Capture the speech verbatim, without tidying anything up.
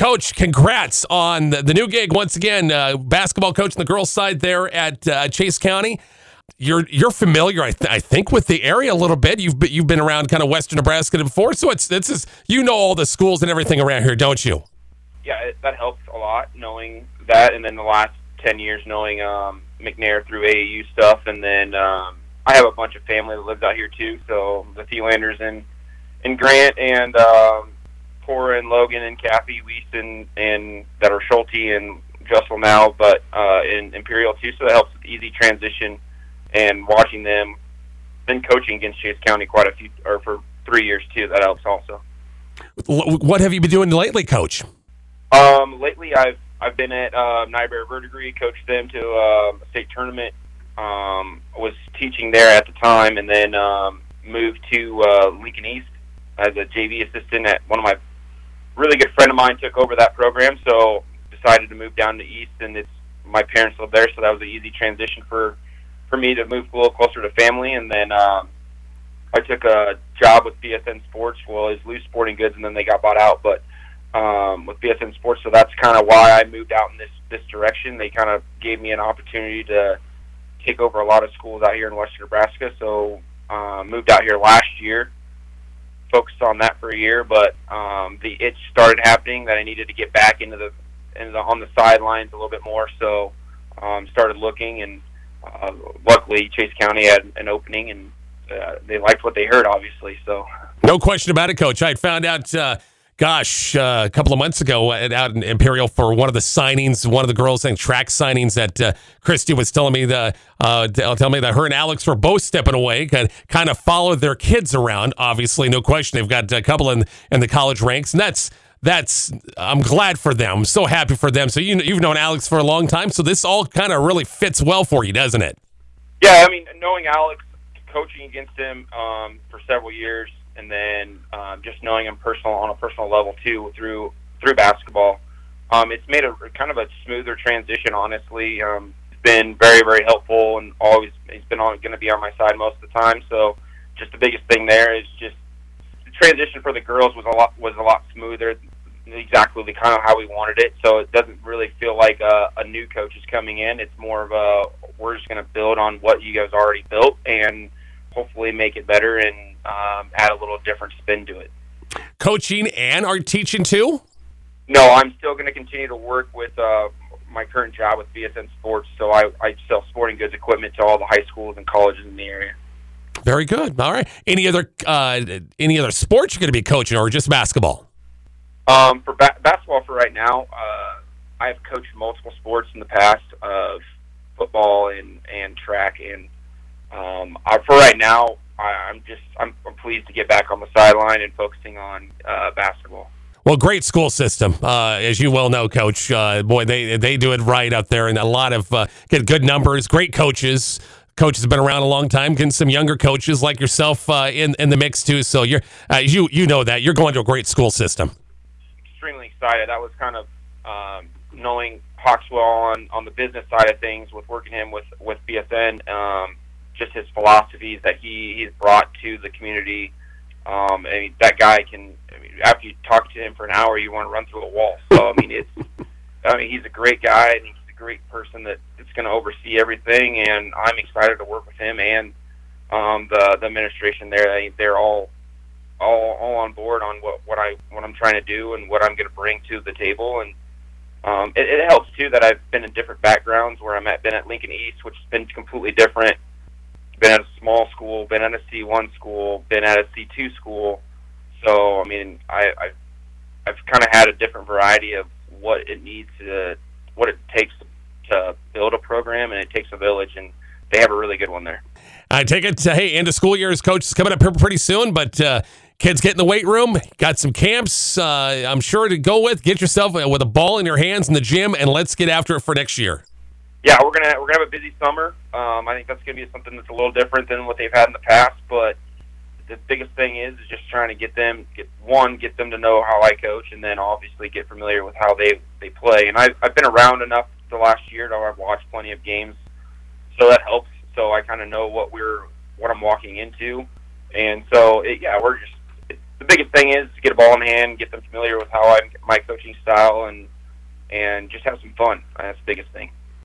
Coach, congrats on the, the new gig once again. Uh, basketball coach on the girls' side there at uh, Chase County. You're you're familiar, I, th- I think, with the area a little bit. You've been, you've been around kind of Western Nebraska before, so it's it's just, you know all the schools and everything around here, don't you? Yeah, it, that helps a lot knowing that, and then the last ten years knowing um, McNair through A A U stuff, and then um, I have a bunch of family that lives out here too. So the Thielanders and and Grant and um, Cora and Logan and Kathy Weiss and, and that are Schulte and Jussel now, but uh, in Imperial too. So that helps with easy transition and watching them. Been coaching against Chase County quite a few, or for three years too. That helps also. What have you been doing lately, Coach? Um, lately, I've I've been at uh, Niobrara Verdigris, coached them to uh, a state tournament. Um, was teaching there at the time, and then um, moved to uh, Lincoln East as a J V assistant. At one of my really good friend of mine took over that program, so decided to move down to East, and it's my parents live there, so that was an easy transition for for me to move a little closer to family. And then um, I took a job with B S N Sports. Well, it was Loose Sporting Goods, and then they got bought out, but um, with B S N Sports, so that's kind of why I moved out in this this direction. They kind of gave me an opportunity to take over a lot of schools out here in Western Nebraska, so uh, moved out here last year, focused on that for a year, but um, the itch started happening that I needed to get back into the, into the on the sidelines a little bit more, so um, started looking, and uh, luckily Chase County had an opening, and uh, they liked what they heard, obviously. So no question about it, Coach. I had found out uh, gosh, uh, a couple of months ago at, out in Imperial for one of the signings, one of the girls saying track signings that uh, Christy was telling me the uh, tell me that her and Alex were both stepping away, kind kind of followed their kids around. Obviously, no question, they've got a couple in in the college ranks, and that's that's I'm glad for them. I'm so happy for them. So you you've known Alex for a long time, so this all kind of really fits well for you, doesn't it? Yeah, I mean, knowing Alex, coaching against him um, for several years. And then um, just knowing him personal on a personal level too through through basketball, um, it's made a kind of a smoother transition. Honestly, um, he's been very very helpful, and always he's been on going to be on my side most of the time. So just the biggest thing there is just the transition for the girls was a lot was a lot smoother, exactly the kind of how we wanted it. So it doesn't really feel like a, a new coach is coming in. It's more of a we're just going to build on what you guys already built and hopefully make it better and um, add a little different spin to it. Coaching and are teaching too? No, I'm still going to continue to work with uh, my current job with B S N Sports. So I, I sell sporting goods equipment to all the high schools and colleges in the area. Very good. All right. Any other uh, any other sports you're going to be coaching, or just basketball? Um, for ba- basketball, for right now, uh, I have coached multiple sports in the past of football and, and track and Um, uh, for right now, I, I'm just I'm, I'm pleased to get back on the sideline and focusing on uh, basketball. Well, great school system, uh, as you well know, Coach. Uh, boy, they they do it right up there, and a lot of uh, get good numbers, great coaches. Coaches have been around a long time, getting some younger coaches like yourself uh, in in the mix too. So you're uh, you you know that you're going to a great school system. Extremely excited. That was kind of um, knowing Hawkswell on, on the business side of things with working him with with B S N. Um, just his philosophies that he, he's brought to the community. Um, I mean, that guy can, I mean, after you talk to him for an hour, you want to run through a wall. So, I mean, it's, I mean, he's a great guy, and he's a great person that, that's going to oversee everything, and I'm excited to work with him and um, the, the administration there. They, they're all, all, all on board on what, what I, what I'm trying to do and what I'm going to bring to the table. And um, it, it helps too that I've been in different backgrounds where I'm at, been at Lincoln East, which has been completely different. Been at a small school, been at a C one school, been at a C two school. So, I mean, I, I've, I've kind of had a different variety of what it needs to, what it takes to build a program, and it takes a village, and they have a really good one there. I take it, uh, hey, end of school year, as coach is coming up here pretty soon, but uh, kids get in the weight room, got some camps, uh, I'm sure, to go with. Get yourself with a ball in your hands in the gym, and let's get after it for next year. Yeah, we're gonna we're gonna have a busy summer. Um, I think that's gonna be something that's a little different than what they've had in the past. But the biggest thing is, is just trying to get them get one, get them to know how I coach, and then obviously get familiar with how they, they play. And I've I've been around enough the last year to I've watched plenty of games, so that helps. So I kind of know what we're what I'm walking into, and so it, yeah, we're just it, the biggest thing is to get a ball in hand, get them familiar with how I my coaching style, and and just have some fun. That's the biggest thing.